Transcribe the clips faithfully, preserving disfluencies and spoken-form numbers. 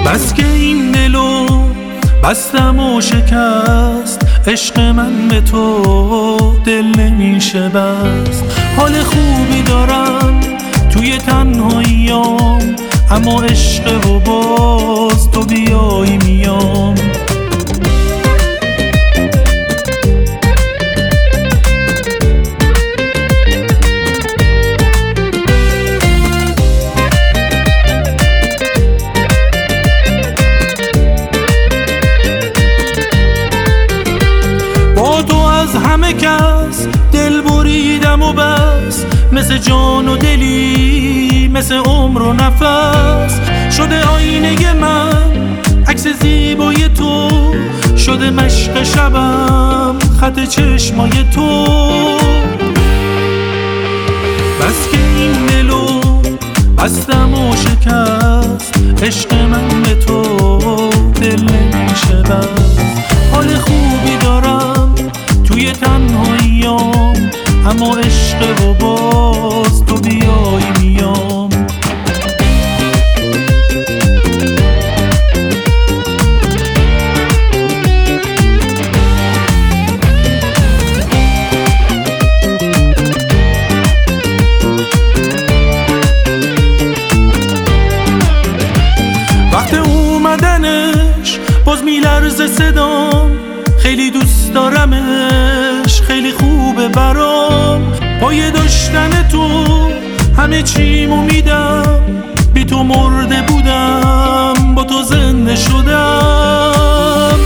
بس که این دلو بستم و شکست، عشق من به تو دل نمیشه بست. حال خوبی دارم توی تنهاییام، اما عشق و باز تو بیایی میام. با تو از همه کس دل بریدم و بس، مثل جان و دلی، مثل عمر و نفس. شده آینه من عکس زیبای تو، شده مشق شبم خط چشمای تو. بس که این دلو بستم و شکست، عشق من به تو دل نمیشه بست. حال خوبی دارم توی تنهاییام، اما عشق و باز تو بیایی میام. وقت اومدنش باز میلرزه صدام، خیلی دوست دارمش، خیلی خوبه برام. پای داشتن تو همه چیمو میدم، بی تو مرده بودم با تو زنده شدم.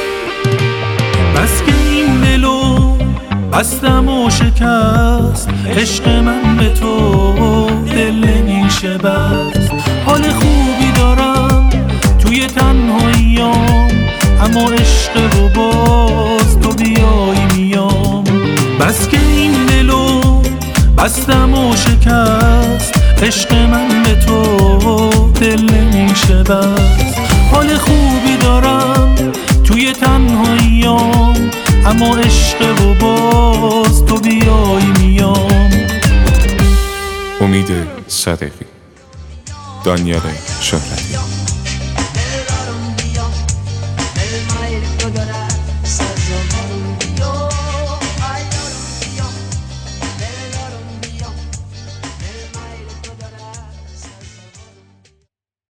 بس که این دلو بستم و شکست، عشق من به تو دل نمیشه بست. حال خوبی دارم توی تنهاییام، اما عشق و باز تو بیایی میام. بس که این دلو بستم و شکست، عشق من به تو دل نمیشه بست. حال خوبی دارم توی تنهاییام، اما عشق و باز تو بیایی میام. امید صدقی، دانیال شهرتی. Del mar, el fuego,